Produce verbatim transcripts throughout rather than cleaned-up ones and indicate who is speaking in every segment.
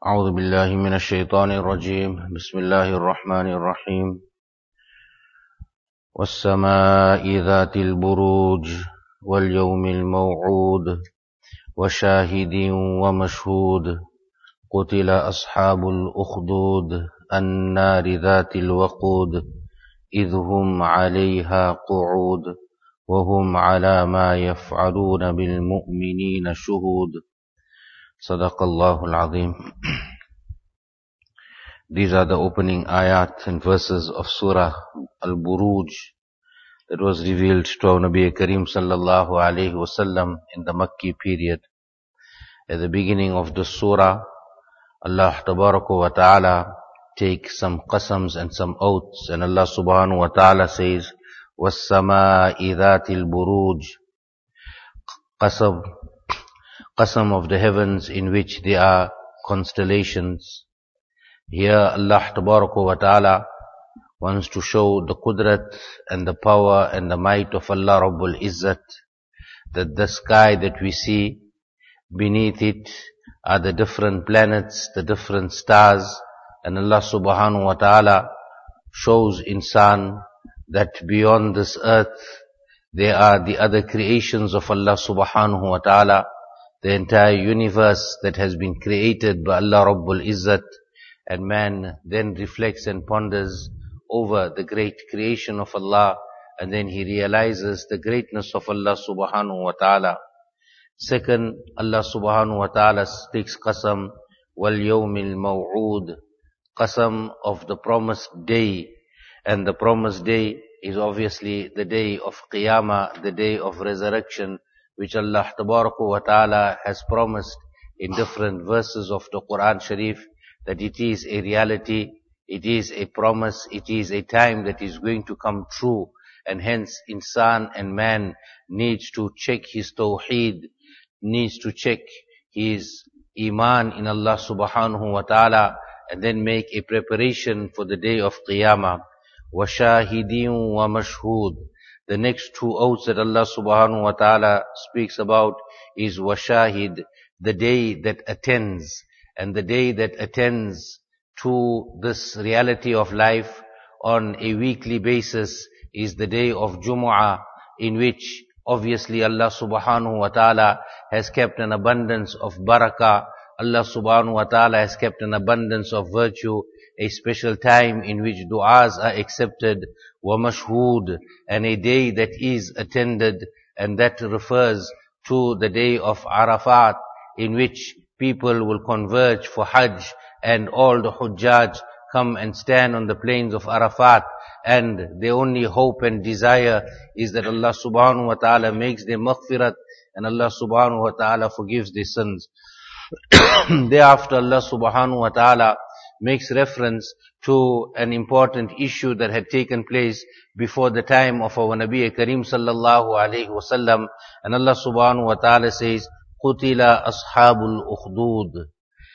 Speaker 1: أعوذ بالله من الشيطان الرجيم بسم الله الرحمن الرحيم والسماء ذات البروج واليوم الموعود وشاهد ومشهود قتل أصحاب الأخدود النار ذات الوقود إذ هم عليها قعود وهم على ما يفعلون بالمؤمنين شهود صدق الله العظيم. These are the opening ayat and verses of Surah Al-Buruj that was revealed to our Nabi Kareem sallallahu alayhi wasallam in the Makki period. At the beginning of the surah, Allah tabaraka wa ta'ala takes some qasams and some oaths, and Allah subhanahu wa ta'ala says, وَالسَّمَاءِ ذَاتِ الْبُرُوجِ, qasam, qasam of the heavens in which there are constellations. Here Allah tabaraka wa ta'ala wants to show the qudrat and the power and the might of Allah Rabbul Izzat, that the sky that we see, beneath it are the different planets, the different stars, and Allah subhanahu wa ta'ala shows insan that beyond this earth there are the other creations of Allah subhanahu wa ta'ala, the entire universe that has been created by Allah Rabbul Izzat. And man then reflects and ponders over the great creation of Allah, and then he realizes the greatness of Allah subhanahu wa ta'ala. Second, Allah subhanahu wa ta'ala takes qasam, wal yawmil maw'ud, qasam of the promised day. And the promised day is obviously the day of Qiyamah, the day of resurrection, which Allah tabaraka wa ta'ala has promised in different verses of the Quran Sharif, that it is a reality, it is a promise, it is a time that is going to come true. And hence insan and man needs to check his tawheed, needs to check his iman in Allah subhanahu wa ta'ala, and then make a preparation for the day of Qiyamah. وَشَاهِدٍ وَمَشْهُودٍ. The next two oaths that Allah subhanahu wa ta'ala speaks about is washahid, the day that attends. And the day that attends to this reality of life on a weekly basis is the day of Jumu'ah, in which obviously Allah subhanahu wa ta'ala has kept an abundance of barakah. Allah subhanahu wa ta'ala has kept an abundance of virtue, a special time in which du'as are accepted, wa mashhood, and a day that is attended, and that refers to the day of Arafat, in which people will converge for Hajj, and all the Hujjaj come and stand on the plains of Arafat, and their only hope and desire is that Allah subhanahu wa ta'ala makes their maghfirat, and Allah subhanahu wa ta'ala forgives their sins. Thereafter Allah subhanahu wa ta'ala makes reference to an important issue that had taken place before the time of our Nabi Kareem sallallahu alayhi wasallam, and Allah subhanahu wa ta'ala says, قُتِلَ أَصْحَابُ الْأُخْدُودِ.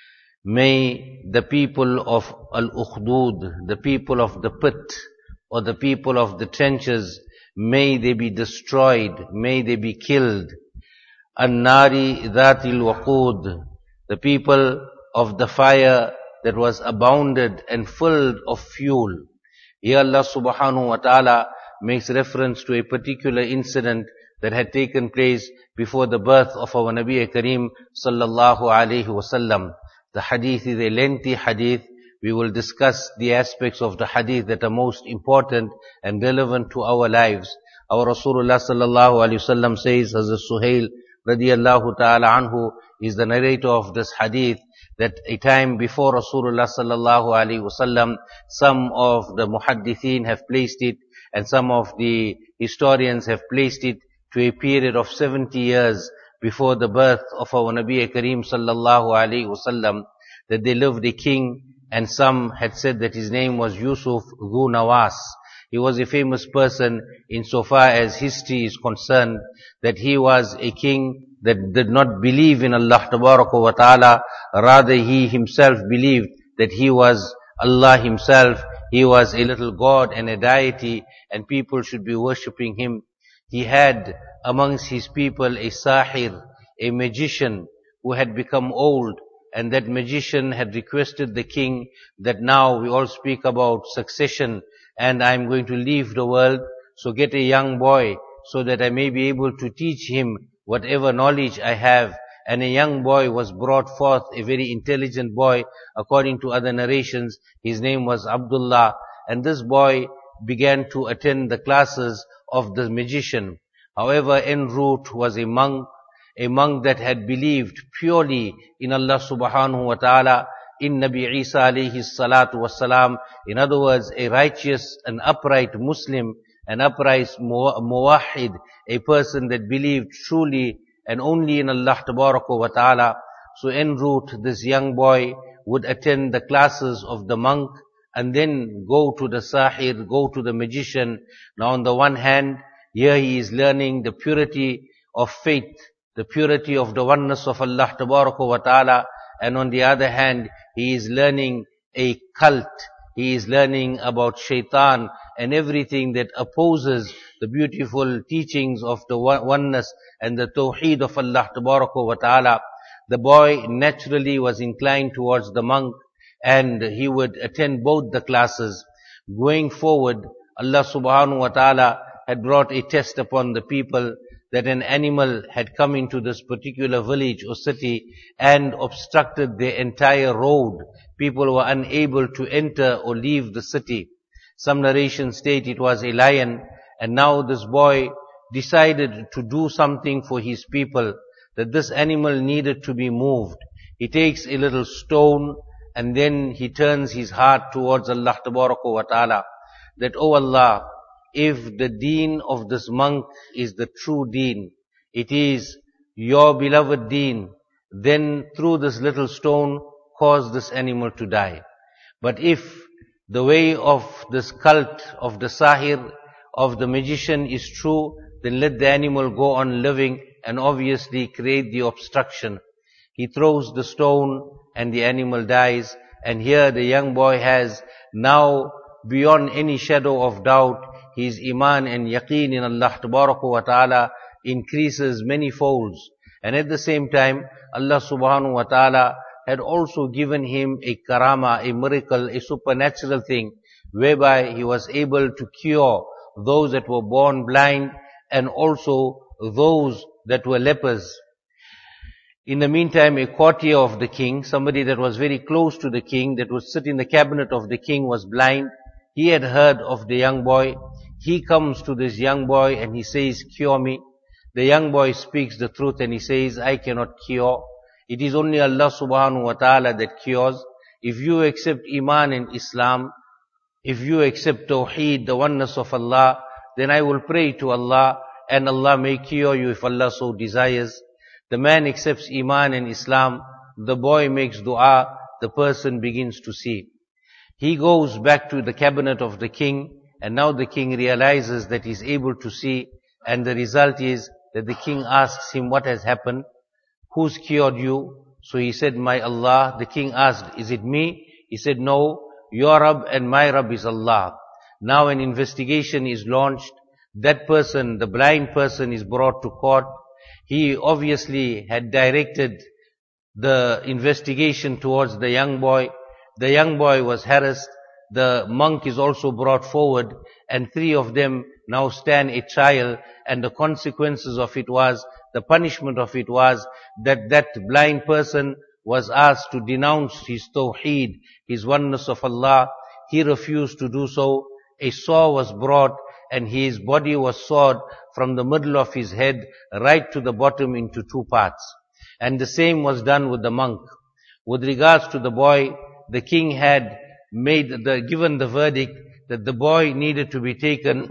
Speaker 1: May the people of Al-Ukhdud, the people of the pit, or the people of the trenches, may they be destroyed, may they be killed. An-Nari Dhatil Waqud, the people of the fire that was abounded and filled of fuel. Here Allah subhanahu wa ta'ala makes reference to a particular incident that had taken place before the birth of our Nabi Kareem sallallahu alayhi wasallam. The hadith is a lengthy hadith. We will discuss the aspects of the hadith that are most important and relevant to our lives. Our Rasulullah sallallahu alayhi wasallam says, Hazrat Suhail radiyallahu ta'ala anhu is the narrator of this hadith, that a time before Rasulullah sallallahu alayhi wasallam, some of the muhaddithin have placed it, and some of the historians have placed it to a period of seventy years before the birth of our Nabi Kareem sallallahu alayhi wasallam, that they lived a king, and some had said that his name was Yusuf Dhu Nawas. He was a famous person insofar as history is concerned, that he was a king that did not believe in Allah tabaraka wa ta'ala, rather he himself believed that he was Allah himself, he was a little god and a deity, and people should be worshipping him. He had amongst his people a sahir, a magician who had become old, and that magician had requested the king that now we all speak about succession and I'm going to leave the world, so get a young boy so that I may be able to teach him whatever knowledge I have. And a young boy was brought forth, a very intelligent boy, according to other narrations. His name was Abdullah, and this boy began to attend the classes of the magician. However, en route was a monk, a monk that had believed purely in Allah subhanahu wa ta'ala, in Nabi Isa alayhi salatu wassalam. In other words, a righteous and upright Muslim, an upright muwahid, a person that believed truly and only in Allah tabaraka wa ta'ala. So en route, this young boy would attend the classes of the monk and then go to the sahir, go to the magician. Now on the one hand, here he is learning the purity of faith, the purity of the oneness of Allah tabaraka wa ta'ala, and on the other hand, he is learning a cult. He is learning about shaitan and everything that opposes the beautiful teachings of the oneness and the tawheed of Allah tabaraka wa ta'ala. The boy naturally was inclined towards the monk, and he would attend both the classes. Going forward, Allah subhanahu wa ta'ala had brought a test upon the people that an animal had come into this particular village or city and obstructed the entire road. People were unable to enter or leave the city. Some narrations state it was a lion, and now this boy decided to do something for his people, that this animal needed to be moved. He takes a little stone and then he turns his heart towards Allah tabaraka wa ta'ala, that, oh Allah, if the deen of this monk is the true deen, it is your beloved deen, then through this little stone, cause this animal to die. But if the way of this cult of the sahir, of the magician is true, then let the animal go on living and obviously create the obstruction. He throws the stone and the animal dies, and here the young boy has now, beyond any shadow of doubt, his iman and yaqeen in Allah tabaraka wa ta'ala increases many folds. And at the same time, Allah subhanahu wa ta'ala had also given him a karama, a miracle, a supernatural thing, whereby he was able to cure those that were born blind and also those that were lepers. In the meantime, a courtier of the king, somebody that was very close to the king, that would sit in the cabinet of the king, was blind. He had heard of the young boy. He comes to this young boy and he says, cure me. The young boy speaks the truth and he says, I cannot cure. It is only Allah subhanahu wa ta'ala that cures. If you accept Iman and Islam, if you accept Tawheed, the oneness of Allah, then I will pray to Allah and Allah may cure you if Allah so desires. The man accepts Iman and Islam, the boy makes dua, the person begins to see. He goes back to the cabinet of the king, and now the king realizes that he is able to see, and the result is that the king asks him, what has happened? Who's cured you? So he said, my Allah. The king asked, is it me? He said, no, your Rabb and my Rabb is Allah. Now an investigation is launched. That person, the blind person, is brought to court. He obviously had directed the investigation towards the young boy. The young boy was harassed. The monk is also brought forward, and three of them now stand a trial, and the consequences of it was, the punishment of it was, that that blind person was asked to denounce his tawheed, his oneness of Allah. He refused to do so. A saw was brought, and his body was sawed from the middle of his head right to the bottom into two parts. And the same was done with the monk. With regards to the boy, the king had made the, given the verdict that the boy needed to be taken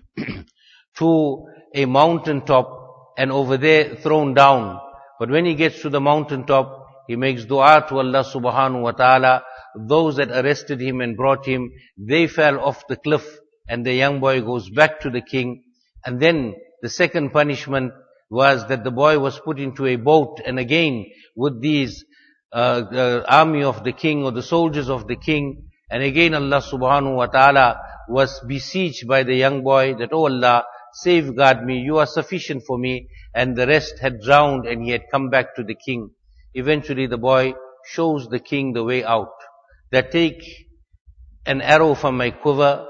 Speaker 1: to a mountaintop and over there thrown down. But when he gets to the mountaintop, he makes dua to Allah subhanahu wa ta'ala. Those that arrested him and brought him, they fell off the cliff, and the young boy goes back to the king. And then the second punishment was that the boy was put into a boat, and again with these uh, uh, army of the king or the soldiers of the king, and again Allah subhanahu wa ta'ala was beseeched by the young boy that, oh Allah, safeguard me, you are sufficient for me, and the rest had drowned and he had come back to the king. Eventually the boy shows the king the way out. That take an arrow from my quiver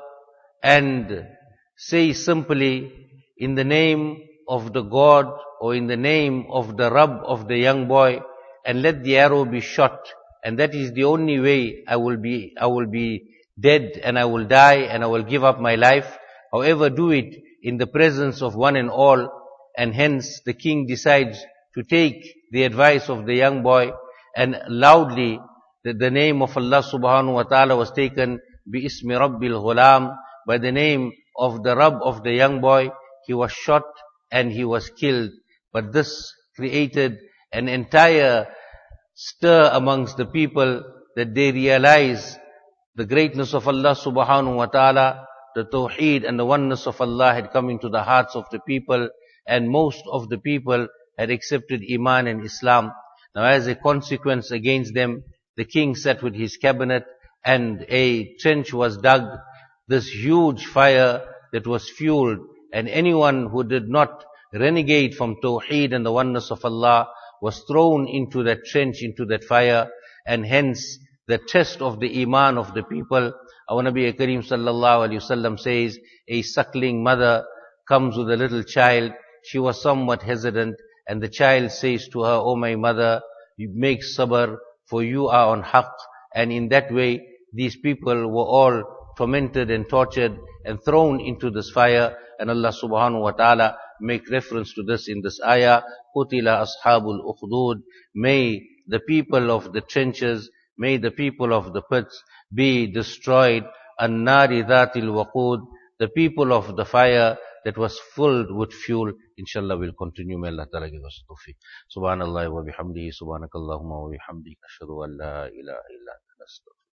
Speaker 1: and say simply, in the name of the God or in the name of the Rabb of the young boy, and let the arrow be shot. And that is the only way I will be, I will be dead and I will die and I will give up my life. However, do it in the presence of one and all. And hence the king decides to take the advice of the young boy, and loudly the, the name of Allah subhanahu wa ta'ala was taken, bi ismi rabbil ghulam, by the name of the Rabb of the young boy. He was shot and he was killed. But this created an entire stir amongst the people, that they realize the greatness of Allah subhanahu wa ta'ala, the tawheed and the oneness of Allah had come into the hearts of the people, and most of the people had accepted Iman and Islam. Now as a consequence against them, the king sat with his cabinet and a trench was dug, this huge fire that was fueled, and anyone who did not renegade from tawheed and the oneness of Allah was thrown into that trench, into that fire. And hence the test of the iman of the people. Our Nabi Kareem sallallahu alayhi wasallam says, a suckling mother comes with a little child. She was somewhat hesitant, and the child says to her, "Oh my mother, you make sabr, for you are on haqq." And in that way, these people were all tormented and tortured and thrown into this fire. And Allah subhanahu wa ta'ala make reference to this in this ayah, Qutila ashabul ukhdud. May the people of the trenches, may the people of the pits be destroyed. An-nari dhatil waqud, the people of the fire that was filled with fuel. Inshallah we'll continue. May Allah ta'ala give us tawfiq. Subhanallah wa bihamdihi, subhanakallahumma wa bihamdika, ashhadu an la ilaha illa anta, astaghfiruka.